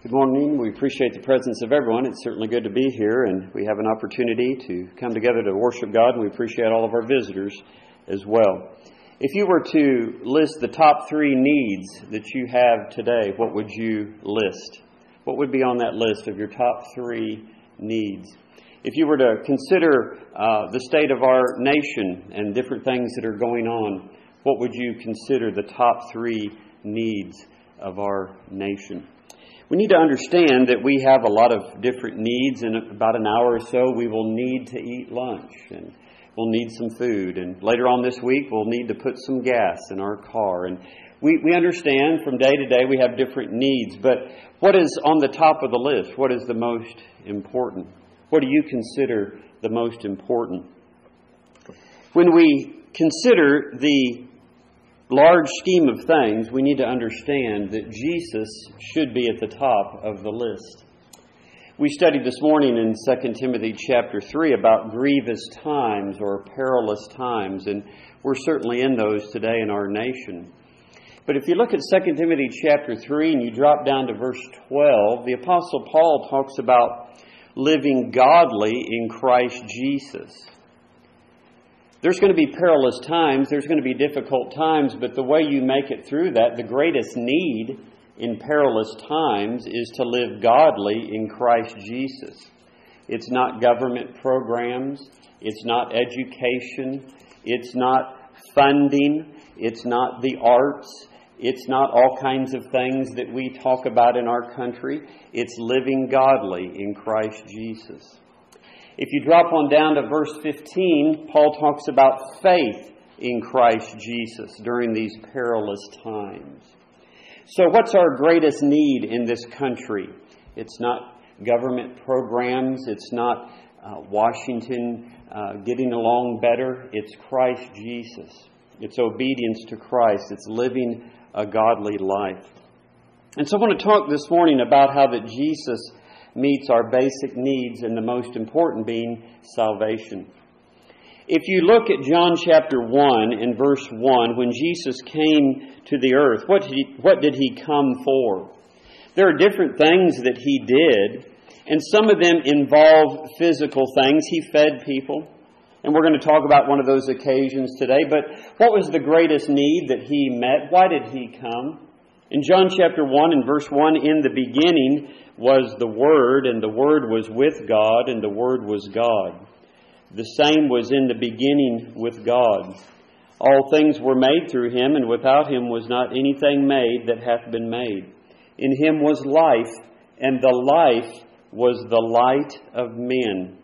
Good morning. We appreciate the presence of everyone. It's certainly good to be here, and we have an opportunity to come together to worship God, and we appreciate all of our visitors as well. If you were to list the top 3 needs that you have today, what would you list? What would be on that list of your top 3 needs? If you were to consider the state of our nation and different things that are going on, what would you consider the top 3 needs of our nation? We need to understand that we have a lot of different needs. In about an hour or so, we will need to eat lunch, and we'll need some food. And later on this week, we'll need to put some gas in our car. And we understand from day to day we have different needs. But what is on the top of the list? What is the most important? What do you consider the most important? When we consider the large scheme of things, we need to understand that Jesus should be at the top of the list. We studied this morning in 2 Timothy chapter 3 about grievous times or perilous times, and we're certainly in those today in our nation. But if you look at 2 Timothy chapter 3 and you drop down to verse 12, the Apostle Paul talks about living godly in Christ Jesus. There's going to be perilous times, there's going to be difficult times, but the way you make it through that, the greatest need in perilous times is to live godly in Christ Jesus. It's not government programs, it's not education, it's not funding, it's not the arts, it's not all kinds of things that we talk about in our country. It's living godly in Christ Jesus. If you drop on down to verse 15, Paul talks about faith in Christ Jesus during these perilous times. So what's our greatest need in this country? It's not government programs. It's not Washington getting along better. It's Christ Jesus. It's obedience to Christ. It's living a godly life. And so I want to talk this morning about how that Jesus meets our basic needs, and the most important being salvation. If you look at John chapter 1 and verse 1, when Jesus came to the earth, what did He come for? There are different things that He did, and some of them involve physical things. He fed people, and we're going to talk about one of those occasions today. But what was the greatest need that He met? Why did He come? In John chapter 1 and verse 1, in the beginning was the Word, and the Word was with God, and the Word was God. The same was in the beginning with God. All things were made through Him, and without Him was not anything made that hath been made. In Him was life, and the life was the light of men.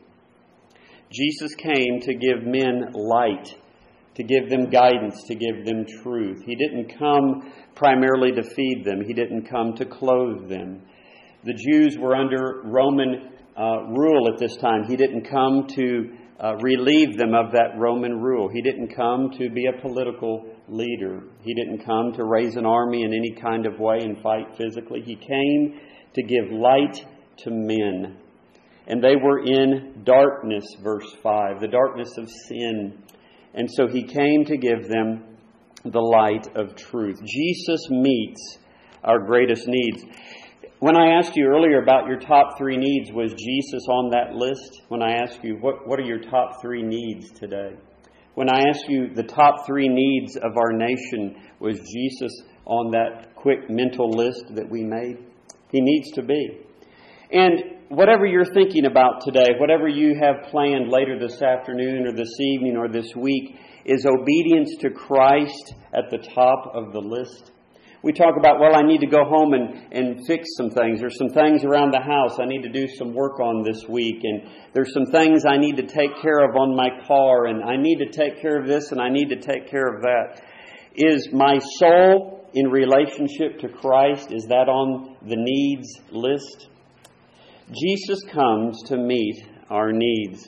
Jesus came to give men light, to give them guidance, to give them truth. He didn't come primarily to feed them. He didn't come to clothe them. The Jews were under Roman rule at this time. He didn't come to relieve them of that Roman rule. He didn't come to be a political leader. He didn't come to raise an army in any kind of way and fight physically. He came to give light to men. And they were in darkness, verse 5, the darkness of sin. And so He came to give them the light of truth. Jesus meets our greatest needs. When I asked you earlier about your top 3 needs, was Jesus on that list? When I asked you, what are your top 3 needs today? When I asked you the top 3 needs of our nation, was Jesus on that quick mental list that we made? He needs to be. And whatever you're thinking about today, whatever you have planned later this afternoon or this evening or this week, is obedience to Christ at the top of the list? We talk about, well, I need to go home and fix some things. There's some things around the house I need to do some work on this week. And there's some things I need to take care of on my car. And I need to take care of this and I need to take care of that. Is my soul in relationship to Christ, is that on the needs list? Jesus comes to meet our needs.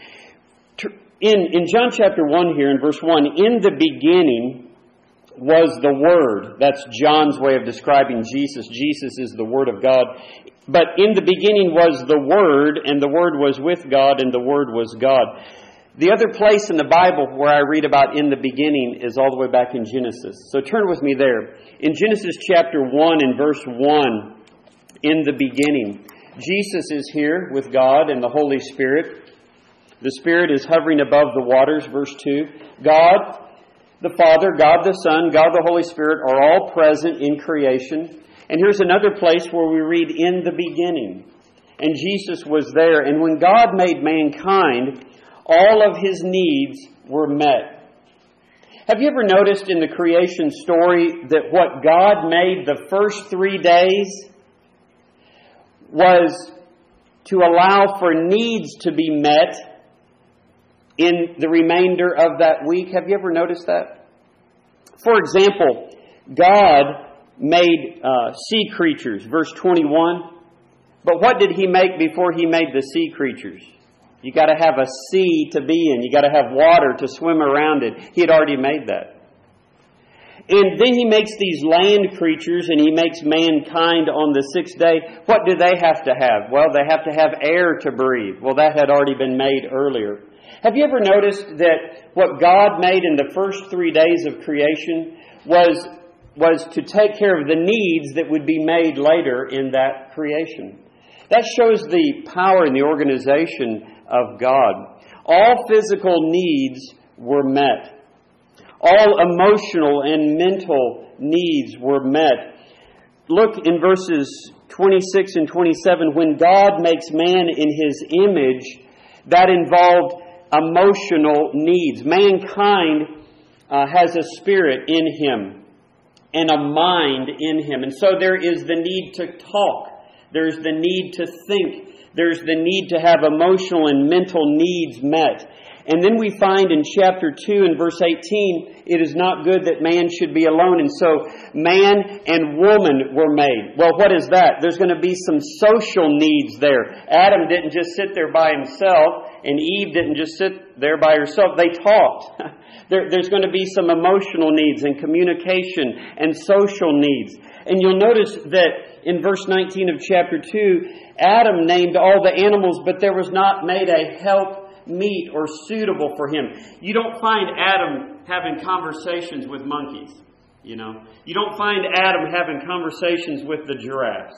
In John chapter 1 here in verse 1, in the beginning was the Word. That's John's way of describing Jesus. Jesus is the Word of God. But in the beginning was the Word, and the Word was with God, and the Word was God. The other place in the Bible where I read about in the beginning is all the way back in Genesis. So turn with me there. In Genesis chapter 1 and verse 1, in the beginning. Jesus is here with God and the Holy Spirit. The Spirit is hovering above the waters, verse 2. God the Father, God the Son, God the Holy Spirit are all present in creation. And here's another place where we read, in the beginning. And Jesus was there. And when God made mankind, all of His needs were met. Have you ever noticed in the creation story that what God made the first 3 days was to allow for needs to be met in the remainder of that week? Have you ever noticed that? For example, God made sea creatures, verse 21. But what did He make before He made the sea creatures? You got to have a sea to be in. You got to have water to swim around it. He had already made that. And then He makes these land creatures, and He makes mankind on the 6th day. What do they have to have? Well, they have to have air to breathe. Well, that had already been made earlier. Have you ever noticed that what God made in the first 3 days of creation was to take care of the needs that would be made later in that creation? That shows the power and the organization of God. All physical needs were met. All emotional and mental needs were met. Look in verses 26 and 27. When God makes man in His image, that involved emotional needs. Mankind has a spirit in him and a mind in him. And so there is the need to talk. There's the need to think. There's the need to have emotional and mental needs met. And then we find in chapter 2 and verse 18, it is not good that man should be alone. And so man and woman were made. Well, what is that? There's going to be some social needs there. Adam didn't just sit there by himself, and Eve didn't just sit there by herself. They talked. There's going to be some emotional needs and communication and social needs. And you'll notice that in verse 19 of chapter 2, Adam named all the animals, but there was not made a help meet or suitable for him. You don't find Adam having conversations with monkeys. You don't find Adam having conversations with the giraffes.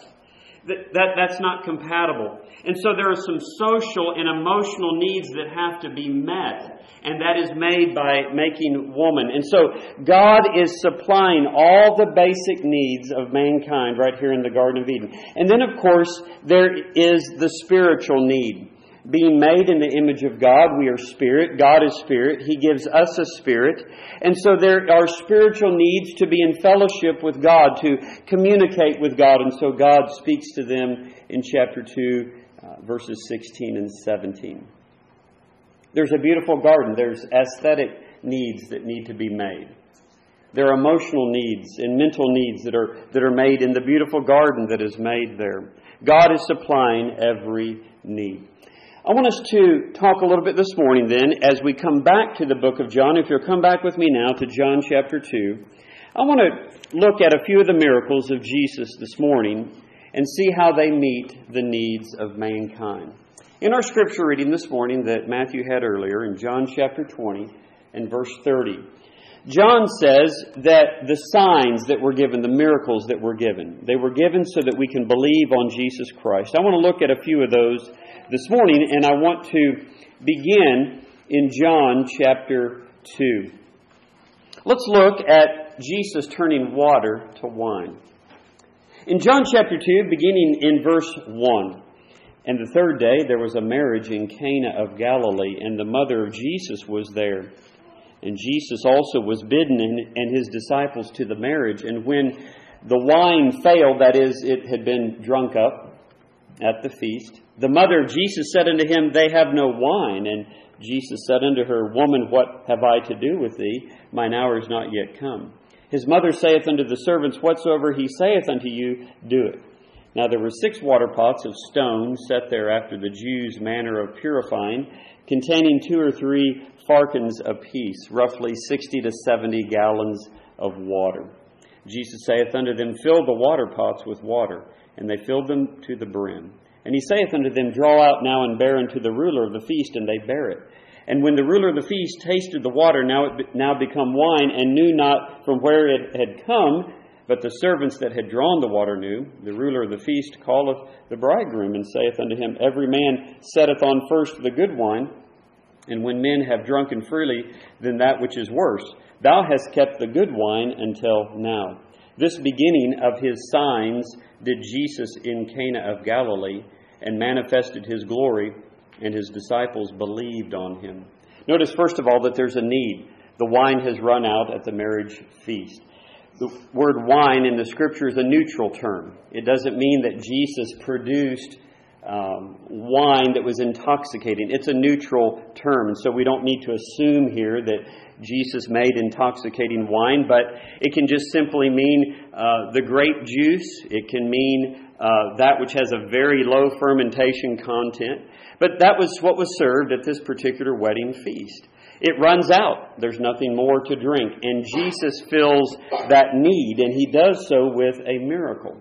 That's not compatible. And so there are some social and emotional needs that have to be met. And that is made by making woman. And so God is supplying all the basic needs of mankind right here in the Garden of Eden. And then, of course, there is the spiritual need. Being made in the image of God, we are spirit. God is spirit. He gives us a spirit. And so there are spiritual needs to be in fellowship with God, to communicate with God. And so God speaks to them in chapter 2, verses 16 and 17. There's a beautiful garden. There's aesthetic needs that need to be made. There are emotional needs and mental needs that are made in the beautiful garden that is made there. God is supplying every need. I want us to talk a little bit this morning then as we come back to the book of John. If you'll come back with me now to John chapter 2, I want to look at a few of the miracles of Jesus this morning and see how they meet the needs of mankind. In our scripture reading this morning that Matthew had earlier in John chapter 20 and verse 30, John says that the signs that were given, the miracles that were given, they were given so that we can believe on Jesus Christ. I want to look at a few of those this morning, and I want to begin in John chapter 2. Let's look at Jesus turning water to wine. In John chapter 2, beginning in verse 1, and the third day there was a marriage in Cana of Galilee, and the mother of Jesus was there. And Jesus also was bidden and his disciples to the marriage. And when the wine failed, that is, it had been drunk up at the feast, the mother of Jesus said unto him, They have no wine. And Jesus said unto her, Woman, what have I to do with thee? Mine hour is not yet come. His mother saith unto the servants, Whatsoever he saith unto you, do it. Now there were 6 water pots of stone set there after the Jews' manner of purifying, containing 2 or 3 farkins apiece, roughly 60 to 70 gallons of water. Jesus saith unto them, Fill the water pots with water. And they filled them to the brim. And he saith unto them, Draw out now and bear unto the ruler of the feast. And they bare it. And when the ruler of the feast tasted the water, now become wine, and knew not from where it had come, But the servants that had drawn the water knew. The ruler of the feast calleth the bridegroom, and saith unto him, Every man setteth on first the good wine, and when men have drunken freely, then that which is worse. Thou hast kept the good wine until now. This beginning of his signs did Jesus in Cana of Galilee, and manifested his glory, and his disciples believed on him. Notice, first of all, that there's a need. The wine has run out at the marriage feast. The word wine in the Scripture is a neutral term. It doesn't mean that Jesus produced wine that was intoxicating. It's a neutral term, and so we don't need to assume here that Jesus made intoxicating wine, but it can just simply mean the grape juice. It can mean that which has a very low fermentation content. But that was what was served at this particular wedding feast. It runs out. There's nothing more to drink. And Jesus fills that need, and he does so with a miracle.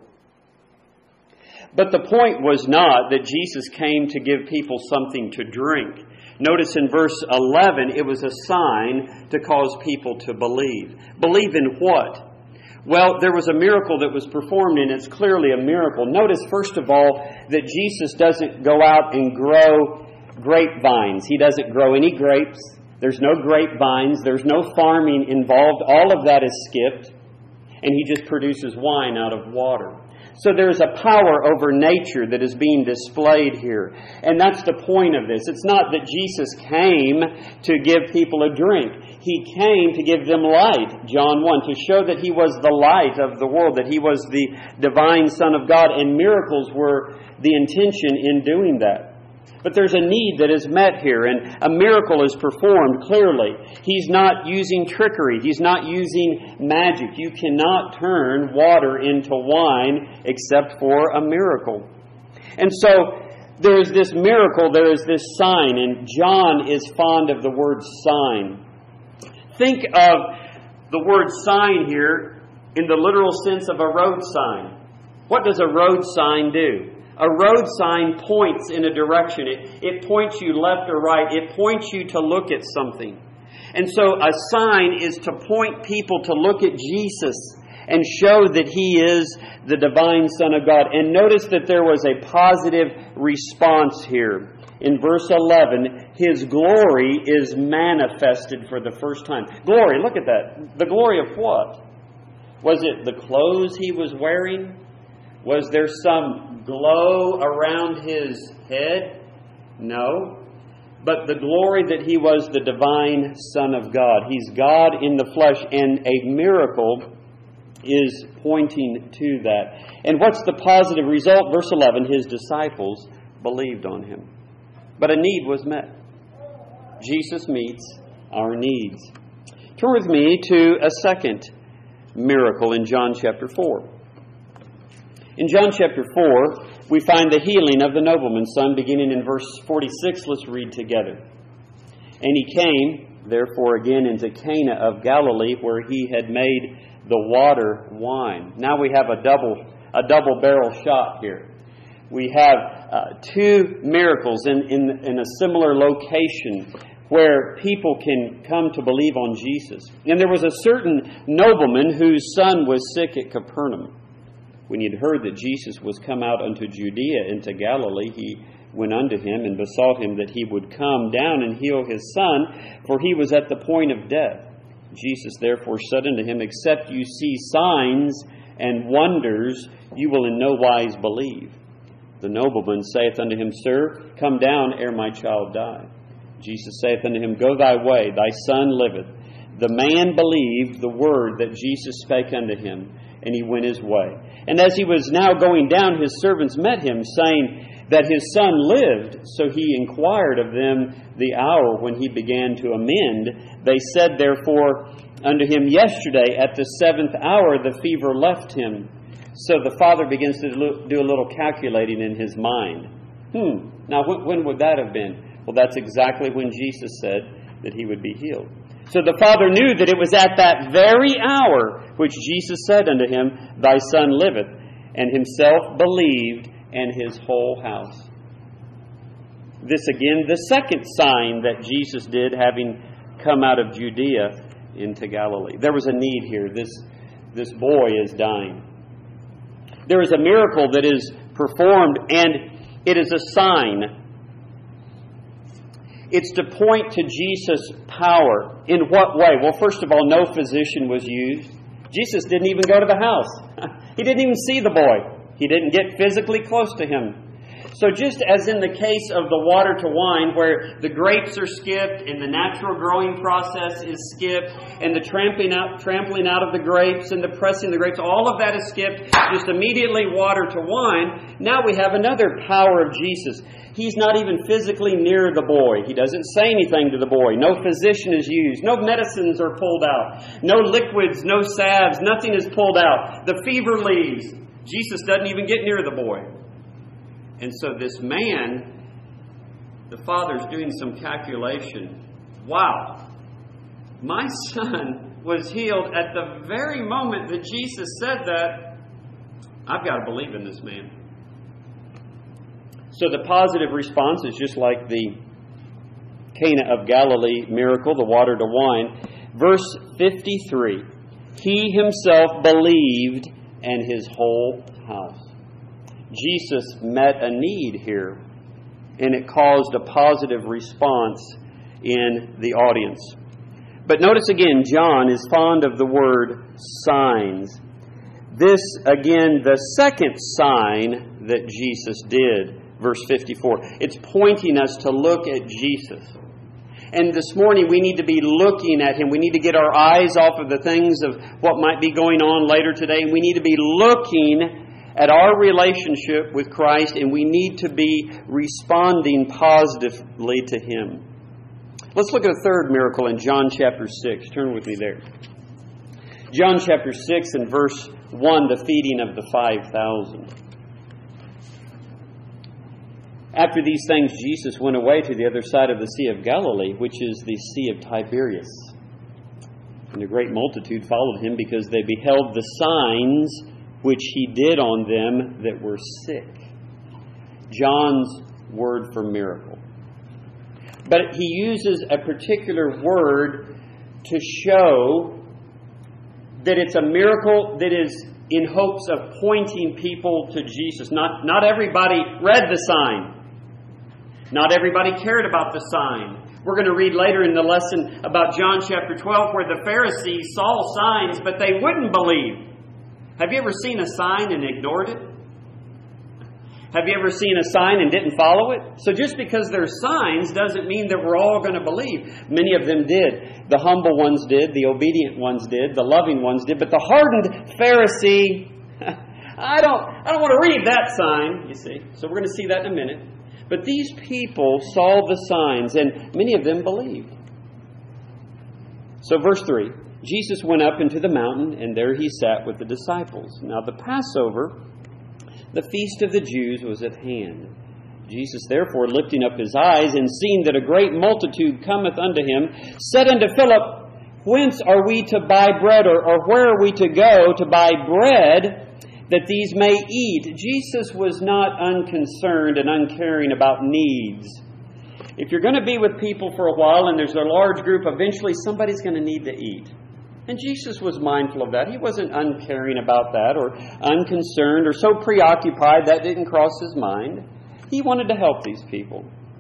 But the point was not that Jesus came to give people something to drink. Notice in verse 11, it was a sign to cause people to believe. Believe in what? Well, there was a miracle that was performed, and it's clearly a miracle. Notice, first of all, that Jesus doesn't go out and grow grapevines. He doesn't grow any grapes. There's no grapevines. There's no farming involved. All of that is skipped. And he just produces wine out of water. So there's a power over nature that is being displayed here. And that's the point of this. It's not that Jesus came to give people a drink. He came to give them light, John 1, to show that he was the light of the world, that he was the divine Son of God, and miracles were the intention in doing that. But there's a need that is met here, and a miracle is performed clearly. He's not using trickery. He's not using magic. You cannot turn water into wine except for a miracle. And so there is this miracle, there is this sign, and John is fond of the word sign. Think of the word sign here in the literal sense of a road sign. What does a road sign do? A road sign points in a direction. It points you left or right. It points you to look at something. And so a sign is to point people to look at Jesus and show that he is the divine Son of God. And notice that there was a positive response here. In verse 11, his glory is manifested for the first time. Glory, look at that. The glory of what? Was it the clothes he was wearing? Was there some glow around his head? No. But the glory that he was the divine Son of God. He's God in the flesh, and a miracle is pointing to that. And what's the positive result? Verse 11, his disciples believed on him. But a need was met. Jesus meets our needs. Turn with me to a second miracle in John chapter 4. In John chapter 4, we find the healing of the nobleman's son, beginning in verse 46. Let's read together. And he came, therefore, again into Cana of Galilee, where he had made the water wine. Now we have a double barrel shot here. We have two miracles in a similar location where people can come to believe on Jesus. And there was a certain nobleman whose son was sick at Capernaum. When he had heard that Jesus was come out unto Judea into Galilee, he went unto him and besought him that he would come down and heal his son, for he was at the point of death. Jesus therefore said unto him, Except you see signs and wonders, you will in no wise believe. The nobleman saith unto him, Sir, come down ere my child die. Jesus saith unto him, Go thy way, thy son liveth. The man believed the word that Jesus spake unto him, and he went his way. And as he was now going down, his servants met him, saying that his son lived. So he inquired of them the hour when he began to amend. They said therefore unto him, Yesterday at the 7th hour the fever left him. So the father begins to do a little calculating in his mind. Now when would that have been? Well, that's exactly when Jesus said that he would be healed. So the father knew that it was at that very hour which Jesus said unto him, Thy son liveth, and himself believed, and his whole house. This again, the second sign that Jesus did, having come out of Judea into Galilee. There was a need here. This this boy is dying. There is a miracle that is performed, and it is a sign. It's to point to Jesus' power. In what way? Well, first of all, no physician was used. Jesus didn't even go to the house. He didn't even see the boy. He didn't get physically close to him. So just as in the case of the water to wine, where the grapes are skipped and the natural growing process is skipped, and the trampling out of the grapes and the pressing of the grapes, all of that is skipped, just immediately water to wine. Now we have another power of Jesus. He's not even physically near the boy. He doesn't say anything to the boy. No physician is used. No medicines are pulled out. No liquids, no salves, nothing is pulled out. The fever leaves. Jesus doesn't even get near the boy. And so this man, the father's doing some calculation. Wow, my son was healed at the very moment that Jesus said that. I've got to believe in this man. So the positive response is just like the Cana of Galilee miracle, the water to wine. Verse 53, he himself believed and his whole house. Jesus met a need here, and it caused a positive response in the audience. But notice again, John is fond of the word signs. This, again, the second sign that Jesus did, verse 54. It's pointing us to look at Jesus. And this morning we need to be looking at Him. We need to get our eyes off of the things of what might be going on later today. We need to be looking at our relationship with Christ, and we need to be responding positively to Him. Let's look at a third miracle in John chapter 6. Turn with me there. John chapter 6 and verse 1, the feeding of the 5,000. After these things, Jesus went away to the other side of the Sea of Galilee, which is the Sea of Tiberias. And a great multitude followed Him because they beheld the signs which He did on them that were sick. John's word for miracle. But he uses a particular word to show that it's a miracle that is in hopes of pointing people to Jesus. Not everybody read the sign. Not everybody cared about the sign. We're going to read later in the lesson about John chapter 12 where the Pharisees saw signs, but they wouldn't believe. Have you ever seen a sign and ignored it? Have you ever seen a sign and didn't follow it? So just because there's signs doesn't mean that we're all going to believe. Many of them did. The humble ones did. The obedient ones did. The loving ones did. But the hardened Pharisee, I don't want to read that sign, you see. So we're going to see that in a minute. But these people saw the signs, and many of them believed. So verse 3, Jesus went up into the mountain, and there He sat with the disciples. Now the Passover, the feast of the Jews, was at hand. Jesus therefore, lifting up His eyes, and seeing that a great multitude cometh unto Him, said unto Philip, Whence are we to buy bread, or where are we to go to buy bread, that these may eat? Jesus was not unconcerned and uncaring about needs. If you're going to be with people for a while and there's a large group, eventually somebody's going to need to eat. And Jesus was mindful of that. He wasn't uncaring about that or unconcerned or so preoccupied that didn't cross His mind. He wanted to help these people.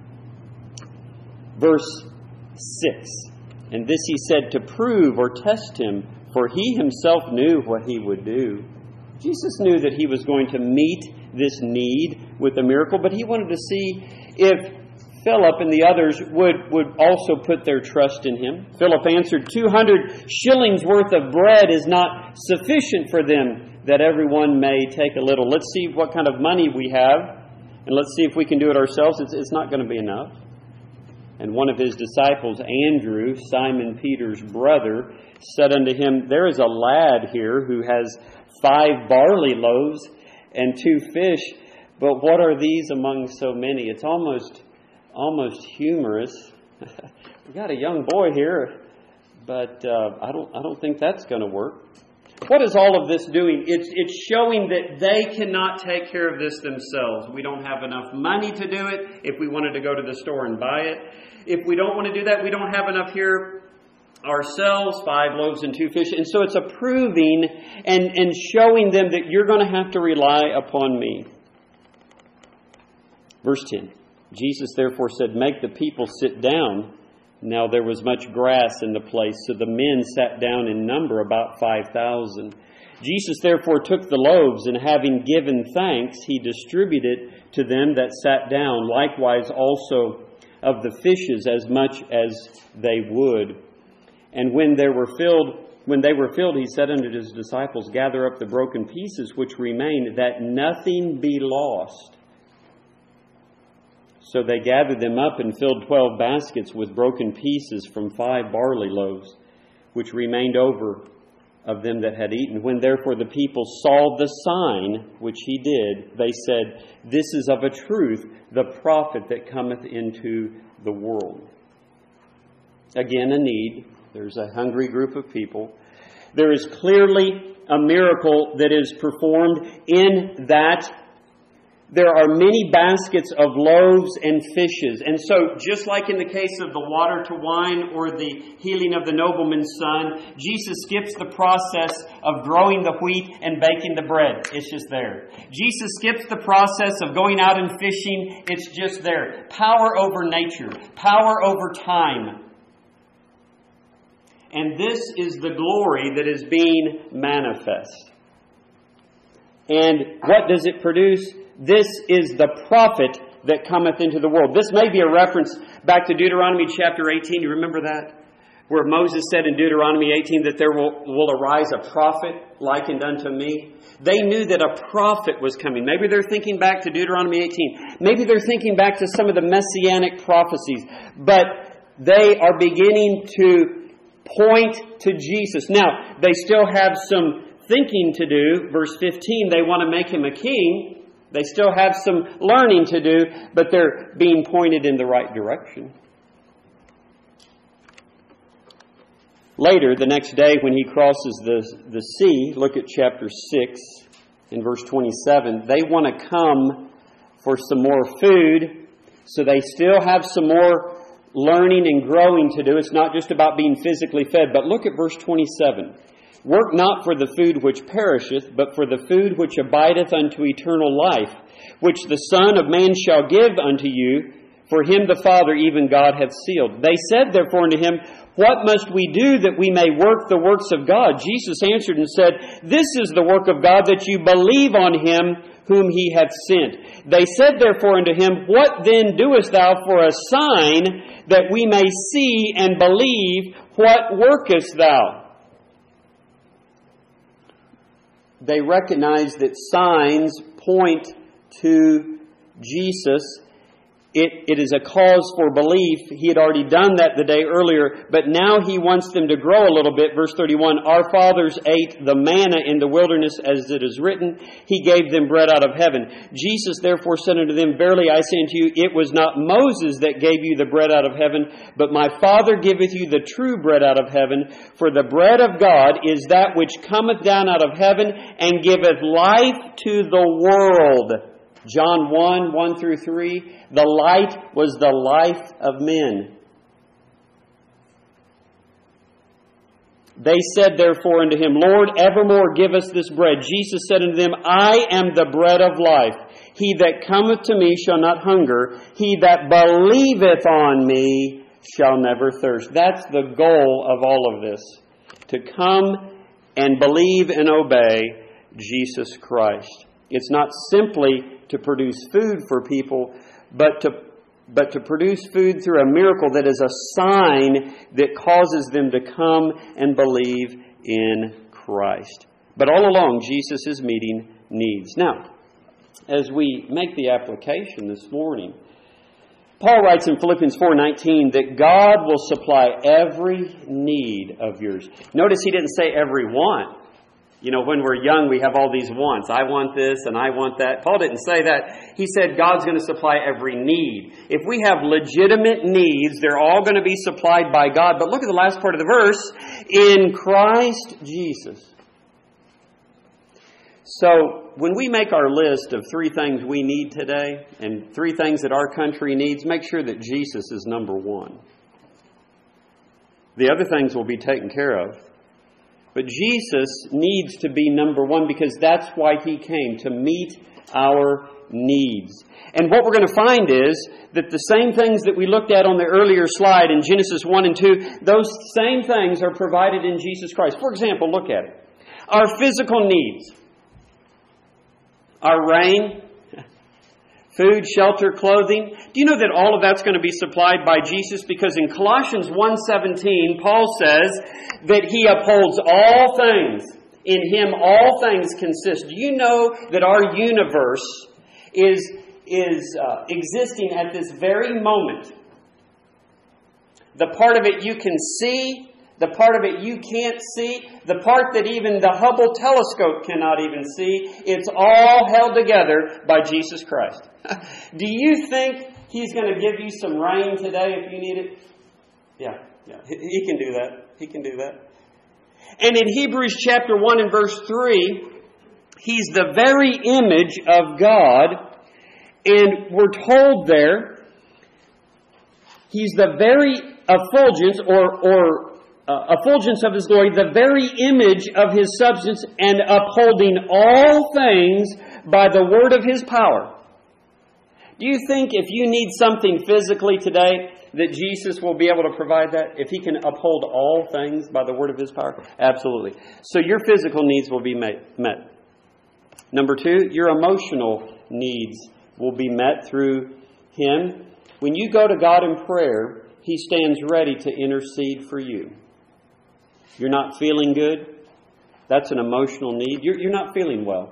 Verse 6, and this He said to prove or test Him, for He Himself knew what He would do. Jesus knew that He was going to meet this need with a miracle, but He wanted to see if Philip and the others would also put their trust in Him. Philip answered, 200 shillings worth of bread is not sufficient for them, that everyone may take a little. Let's see what kind of money we have, and let's see if we can do it ourselves. It's not going to be enough. And one of His disciples, Andrew, Simon Peter's brother, said unto Him, There is a lad here who has 5 barley loaves and 2 fish, but what are these among so many? It's almost humorous. We got a young boy here, but I don't think that's going to work. What is all of this doing? It's showing that they cannot take care of this themselves. We don't have enough money to do it if we wanted to go to the store and buy it. If we don't want to do that, we don't have enough here ourselves 5 loaves and 2 fish. And so it's approving and showing them that you're going to have to rely upon me. Verse 10. Jesus therefore said, "Make the people sit down." Now there was much grass in the place, so the men sat down in number, about 5,000. Jesus therefore took the loaves, and having given thanks, he distributed to them that sat down, likewise also of the fishes as much as they would. And when they were filled, he said unto his disciples, "Gather up the broken pieces which remain, that nothing be lost." So they gathered them up and filled 12 baskets with broken pieces from 5 barley loaves, which remained over of them that had eaten. When therefore the people saw the sign which he did, they said, "This is of a truth the prophet that cometh into the world." Again, a need. There's a hungry group of people. There is clearly a miracle that is performed in that there are many baskets of loaves and fishes. And so, just like in the case of the water to wine or the healing of the nobleman's son, Jesus skips the process of growing the wheat and baking the bread. It's just there. Jesus skips the process of going out and fishing. It's just there. Power over nature. Power over time. And this is the glory that is being manifest. And what does it produce? This is the prophet that cometh into the world. This may be a reference back to Deuteronomy chapter 18. You remember that? Where Moses said in Deuteronomy 18 that there will arise a prophet likened unto me. They knew that a prophet was coming. Maybe they're thinking back to Deuteronomy 18. Maybe they're thinking back to some of the messianic prophecies. But they are beginning to point to Jesus. Now, they still have some thinking to do. Verse 15, they want to make him a king. They still have some learning to do, but they're being pointed in the right direction. Later, the next day when he crosses the sea, look at chapter 6 in verse 27. They want to come for some more food, so they still have some more learning and growing to do. It's not just about being physically fed, but look at verse 27. Work not for the food which perisheth, but for the food which abideth unto eternal life, which the Son of Man shall give unto you, for him the Father, even God, hath sealed. They said therefore unto him, What must we do that we may work the works of God? Jesus answered and said, This is the work of God, that you believe on him whom he hath sent. They said therefore unto him, What then doest thou for a sign, that we may see and believe? What workest thou? They recognize that signs point to Jesus. It is a cause for belief. He had already done that the day earlier, but now he wants them to grow a little bit. Verse 31, Our fathers ate the manna in the wilderness, as it is written. He gave them bread out of heaven. Jesus therefore said unto them, Verily I say unto you, it was not Moses that gave you the bread out of heaven, but my Father giveth you the true bread out of heaven. For the bread of God is that which cometh down out of heaven, and giveth life to the world. John 1 through 3, the light was the life of men. They said therefore unto him, Lord, evermore give us this bread. Jesus said unto them, I am the bread of life. He that cometh to me shall not hunger. He that believeth on me shall never thirst. That's the goal of all of this, to come and believe and obey Jesus Christ. It's not simply to produce food for people, but to produce food through a miracle that is a sign that causes them to come and believe in Christ. But all along, Jesus is meeting needs. Now, as we make the application this morning, Paul writes in Philippians 4:19 that God will supply every need of yours. Notice he didn't say every want. You know, when we're young, we have all these wants. I want this and I want that. Paul didn't say that. He said God's going to supply every need. If we have legitimate needs, they're all going to be supplied by God. But look at the last part of the verse. In Christ Jesus. So, when we make our list of 3 things we need today and 3 things that our country needs, make sure that Jesus is number 1. The other things will be taken care of. But Jesus needs to be number one because that's why He came, to meet our needs. And what we're going to find is that the same things that we looked at on the earlier slide in Genesis 1 and 2, those same things are provided in Jesus Christ. For example, look at it. Our physical needs. Our rain, food, shelter, clothing. Do you know that all of that's going to be supplied by Jesus? Because in Colossians 1:17, Paul says that He upholds all things. In Him all things consist. Do you know that our universe is existing at this very moment? The part of it you can see, the part of it you can't see, the part that even the Hubble telescope cannot even see, it's all held together by Jesus Christ. Do you think He's going to give you some rain today if you need it? Yeah. He can do that. He can do that. And in Hebrews chapter 1 and verse 3, He's the very image of God. And we're told there, He's the very effulgence effulgence of His glory, the very image of His substance, and upholding all things by the word of His power. Do you think if you need something physically today, that Jesus will be able to provide that? If He can uphold all things by the word of His power? Absolutely. So your physical needs will be met. Number 2, your emotional needs will be met through Him. When you go to God in prayer, He stands ready to intercede for you. You're not feeling good? That's an emotional need. You're not feeling well.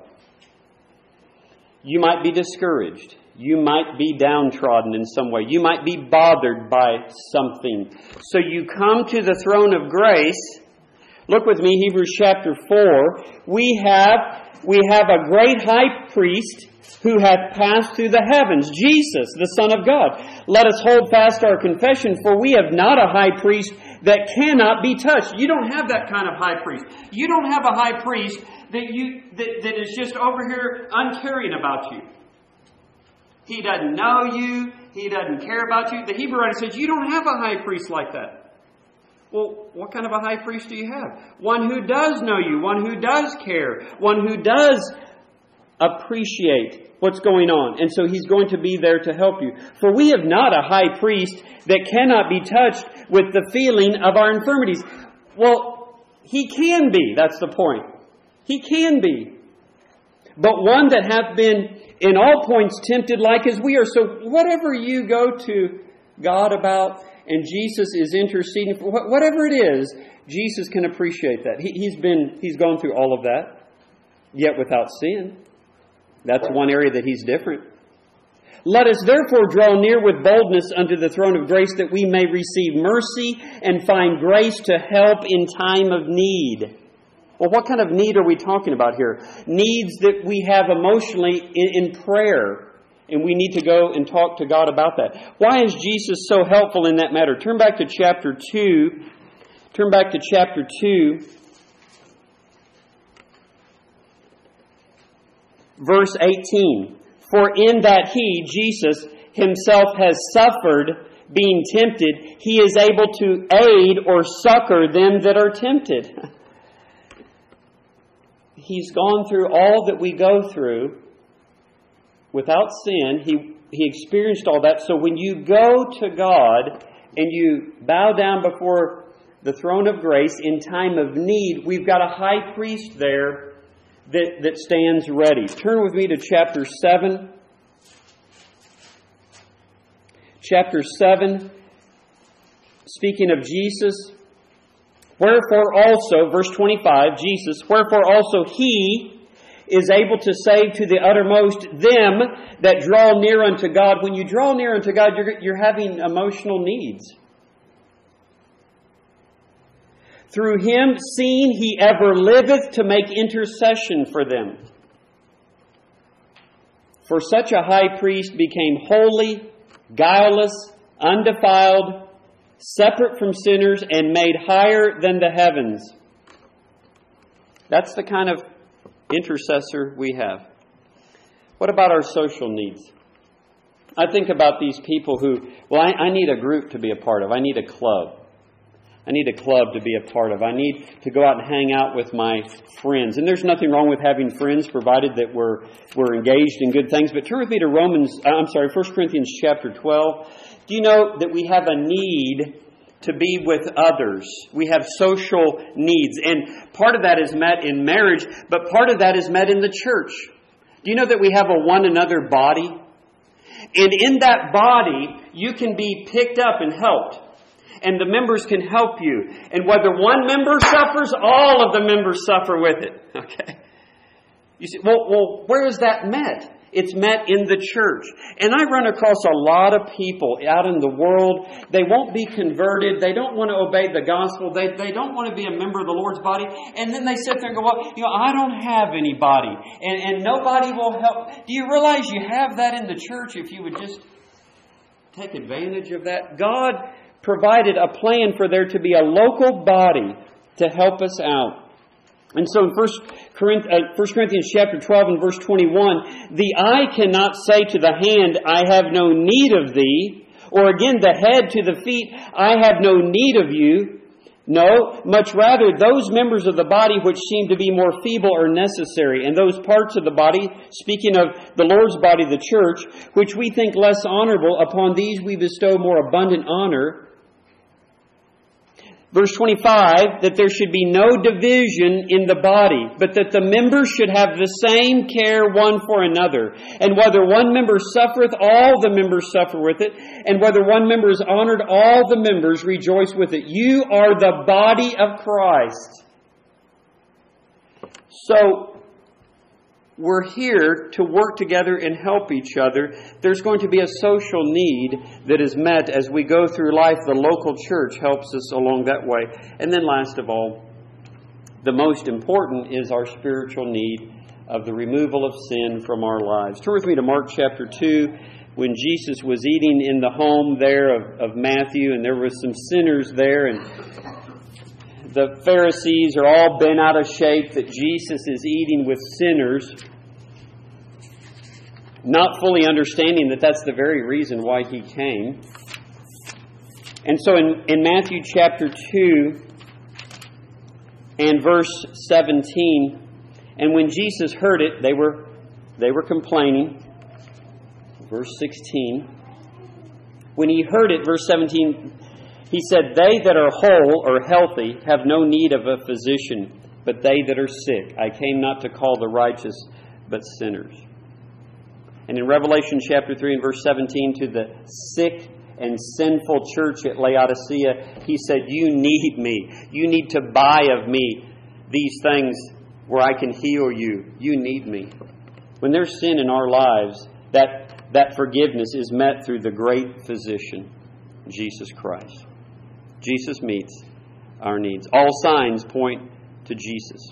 You might be discouraged. You might be downtrodden in some way. You might be bothered by something. So you come to the throne of grace. Look with me, Hebrews chapter 4. We have a great high priest who hath passed through the heavens, Jesus, the Son of God. Let us hold fast our confession, for we have not a high priest that cannot be touched. You don't have that kind of high priest. You don't have a high priest that is just over here uncaring about you. He doesn't know you. He doesn't care about you. The Hebrew writer says, you don't have a high priest like that. Well, what kind of a high priest do you have? One who does know you. One who does care. One who does appreciate what's going on. And so He's going to be there to help you. For we have not a high priest that cannot be touched with the feeling of our infirmities. Well, He can be. That's the point. He can be. But one that hath been in all points tempted like as we are. So whatever you go to God about and Jesus is interceding for, whatever it is, Jesus can appreciate that. He's gone through all of that, yet without sin. That's one area that He's different. Let us therefore draw near with boldness unto the throne of grace, that we may receive mercy and find grace to help in time of need. Well, what kind of need are we talking about here? Needs that we have emotionally in prayer. And we need to go and talk to God about that. Why is Jesus so helpful in that matter? Turn back to chapter 2. Turn back to chapter 2. Verse 18. For in that He, Jesus, Himself has suffered being tempted, He is able to aid or succor them that are tempted. He's gone through all that we go through without sin. He experienced all that. So when you go to God and you bow down before the throne of grace in time of need, we've got a high priest there that stands ready. Turn with me to chapter 7. Chapter 7, speaking of Jesus. Wherefore also, verse 25, Jesus, wherefore also He is able to save to the uttermost them that draw near unto God. When you draw near unto God, you're having emotional needs. Through Him, seeing He ever liveth to make intercession for them. For such a high priest became holy, guileless, undefiled, separate from sinners, and made higher than the heavens. That's the kind of intercessor we have. What about our social needs? I think about these people who, I need a group to be a part of. I need a club. I need a club to be a part of. I need to go out and hang out with my friends. And there's nothing wrong with having friends, provided that we're engaged in good things. But turn with me to 1 Corinthians chapter 12. Do you know that we have a need to be with others? We have social needs. And part of that is met in marriage, but part of that is met in the church. Do you know that we have a one another body? And in that body, you can be picked up and helped. And the members can help you. And whether one member suffers, all of the members suffer with it. Okay? You say, well, where is that met? It's met in the church. And I run across a lot of people out in the world. They won't be converted. They don't want to obey the gospel. They don't want to be a member of the Lord's body. And then they sit there and go, well, I don't have anybody. And nobody will help. Do you realize you have that in the church if you would just take advantage of that? God provided a plan for there to be a local body to help us out. And so in 1 Corinthians chapter 12 and verse 21, the eye cannot say to the hand, I have no need of thee, or again the head to the feet, I have no need of you. No, much rather those members of the body which seem to be more feeble are necessary, and those parts of the body, speaking of the Lord's body, the church, which we think less honorable, upon these we bestow more abundant honor. Verse 25, that there should be no division in the body, but that the members should have the same care one for another. And whether one member suffereth, all the members suffer with it. And whether one member is honored, all the members rejoice with it. You are the body of Christ. So, we're here to work together and help each other. There's going to be a social need that is met as we go through life. The local church helps us along that way. And then last of all, the most important is our spiritual need of the removal of sin from our lives. Turn with me to Mark chapter 2, when Jesus was eating in the home there of Matthew, and there were some sinners there, and the Pharisees are all bent out of shape that Jesus is eating with sinners, not fully understanding that that's the very reason why He came. And so in Matthew chapter 2 and verse 17, and when Jesus heard it, they were complaining. Verse 16. When He heard it, verse 17, He said, they that are whole or healthy have no need of a physician, but they that are sick. I came not to call the righteous, but sinners. And in Revelation chapter 3 and verse 17, to the sick and sinful church at Laodicea, He said, you need me. You need to buy of me these things where I can heal you. You need me. When there's sin in our lives, that forgiveness is met through the great physician, Jesus Christ. Jesus meets our needs. All signs point to Jesus.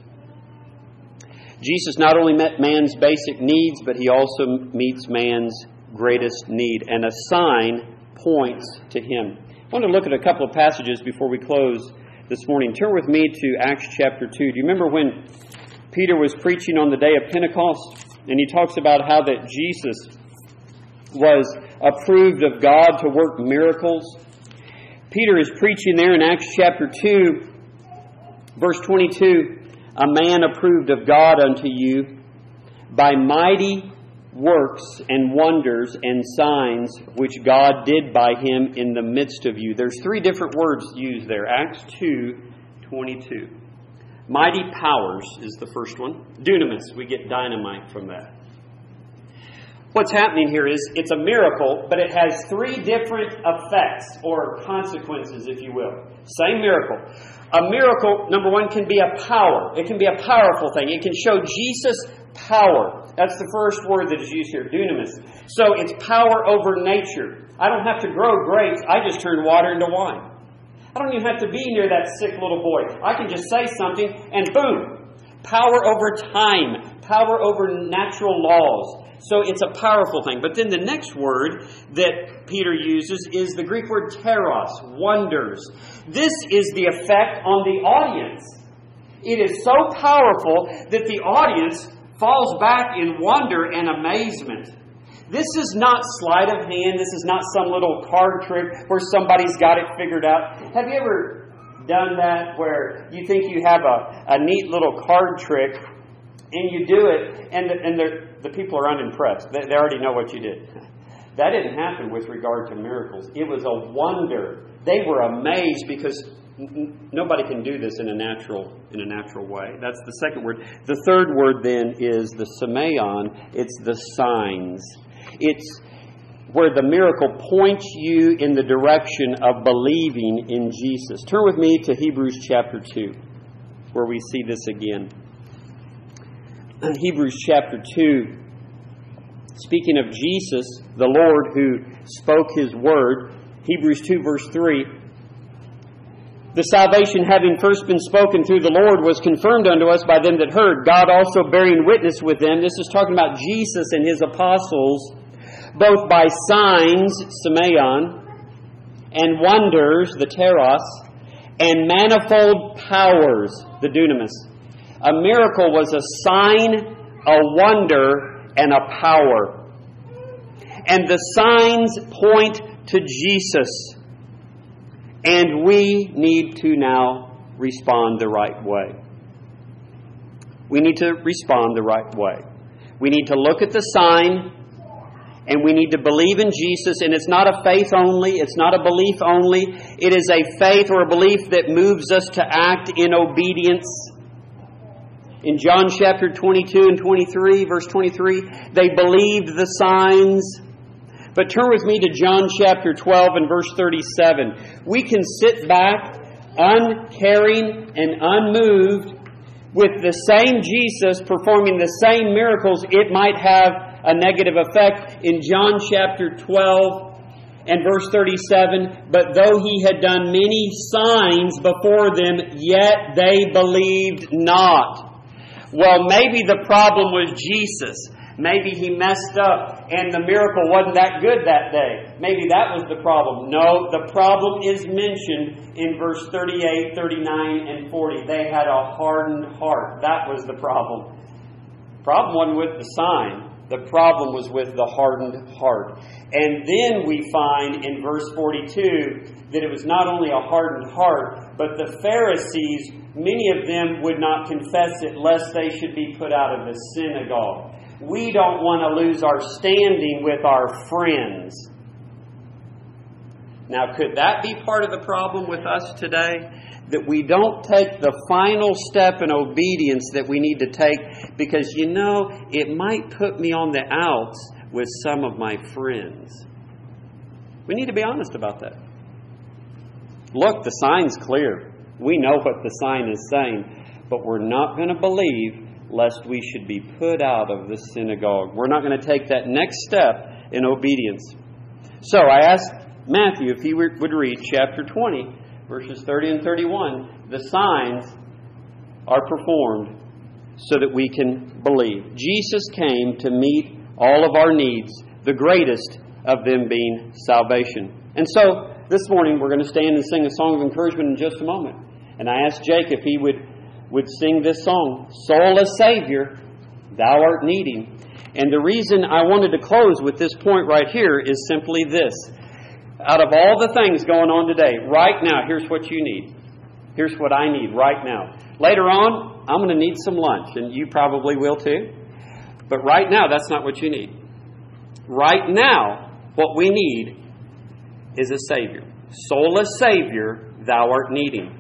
Jesus not only met man's basic needs, but He also meets man's greatest need. And a sign points to Him. I want to look at a couple of passages before we close this morning. Turn with me to Acts chapter 2. Do you remember when Peter was preaching on the day of Pentecost? And he talks about how that Jesus was approved of God to work miracles. Peter is preaching there in Acts chapter 2, verse 22, a man approved of God unto you by mighty works and wonders and signs which God did by Him in the midst of you. There's three different words used there. Acts 2:22. Mighty powers is the first one. Dunamis, we get dynamite from that. What's happening here is it's a miracle, but it has three different effects or consequences, if you will. Same miracle. A miracle, number one, can be a power. It can be a powerful thing. It can show Jesus' power. That's the first word that is used here, dunamis. So it's power over nature. I don't have to grow grapes. I just turn water into wine. I don't even have to be near that sick little boy. I can just say something and boom. Power over time. Power over natural laws. So it's a powerful thing. But then the next word that Peter uses is the Greek word teros, wonders. This is the effect on the audience. It is so powerful that the audience falls back in wonder and amazement. This is not sleight of hand. This is not some little card trick where somebody's got it figured out. Have you ever done that where you think you have a neat little card trick and you do it and the people are unimpressed. They already know what you did. That didn't happen with regard to miracles. It was a wonder. They were amazed because nobody can do this in a natural way. That's the second word. The third word then is the semeion. It's the signs. It's where the miracle points you in the direction of believing in Jesus. Turn with me to Hebrews chapter 2, where we see this again. Hebrews chapter 2, speaking of Jesus, the Lord who spoke His word, Hebrews 2 verse 3, the salvation having first been spoken through the Lord was confirmed unto us by them that heard, God also bearing witness with them. This is talking about Jesus and His apostles, both by signs, semeion, and wonders, the teros, and manifold powers, the dunamis. A miracle was a sign, a wonder, and a power. And the signs point to Jesus. And we need to now respond the right way. We need to respond the right way. We need to look at the sign, and we need to believe in Jesus. And it's not a faith only. It's not a belief only. It is a faith or a belief that moves us to act in obedience. In John chapter 22 and 23, verse 23, they believed the signs. But turn with me to John chapter 12 and verse 37. We can sit back, uncaring and unmoved, with the same Jesus performing the same miracles. It might have a negative effect. In John chapter 12 and verse 37, but though He had done many signs before them, yet they believed not. Well, maybe the problem was Jesus. Maybe He messed up and the miracle wasn't that good that day. Maybe that was the problem. No, the problem is mentioned in verse 38, 39, and 40. They had a hardened heart. That was the problem. The problem wasn't with the sign. The problem was with the hardened heart. And then we find in verse 42 that it was not only a hardened heart, but the Pharisees, many of them would not confess it lest they should be put out of the synagogue. We don't want to lose our standing with our friends. Now, could that be part of the problem with us today? That we don't take the final step in obedience that we need to take because, it might put me on the outs with some of my friends. We need to be honest about that. Look, the sign's clear. We know what the sign is saying, but we're not going to believe lest we should be put out of the synagogue. We're not going to take that next step in obedience. So I asked Matthew if he would read chapter 20, verses 30 and 31. The signs are performed so that we can believe. Jesus came to meet all of our needs, the greatest of them being salvation. And so this morning we're going to stand and sing a song of encouragement in just a moment. And I asked Jake if he would sing this song, Soul a Savior, Thou Art Needing. And the reason I wanted to close with this point right here is simply this. Out of all the things going on today, right now, here's what you need. Here's what I need right now. Later on, I'm going to need some lunch, and you probably will too. But right now, that's not what you need. Right now, what we need is a Savior. Soul a Savior, Thou Art Needing.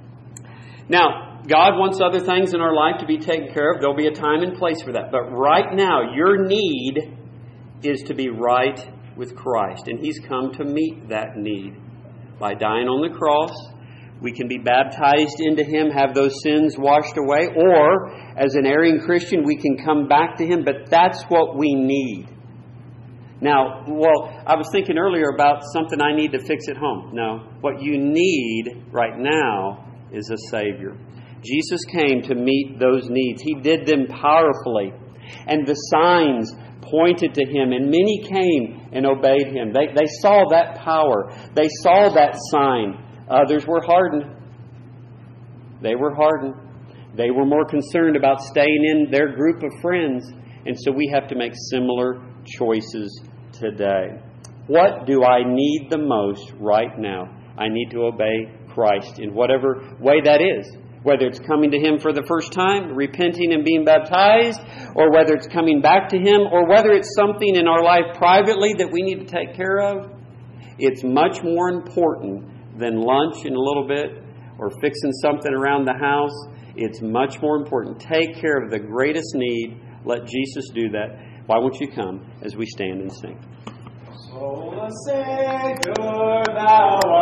Now, God wants other things in our life to be taken care of. There'll be a time and place for that. But right now, your need is to be right with Christ. And He's come to meet that need. By dying on the cross, we can be baptized into Him, have those sins washed away. Or, as an erring Christian, we can come back to Him. But that's what we need. Now, I was thinking earlier about something I need to fix at home. No, what you need right now is a Savior. Jesus came to meet those needs. He did them powerfully. And the signs pointed to Him. And many came and obeyed Him. They saw that power. They saw that sign. Others were hardened. They were hardened. They were more concerned about staying in their group of friends. And so we have to make similar choices today. What do I need the most right now? I need to obey Christ in whatever way that is. Whether it's coming to Him for the first time, repenting and being baptized, or whether it's coming back to Him, or whether it's something in our life privately that we need to take care of, it's much more important than lunch in a little bit or fixing something around the house. It's much more important. Take care of the greatest need. Let Jesus do that. Why won't you come as we stand and sing? So the Savior thou art.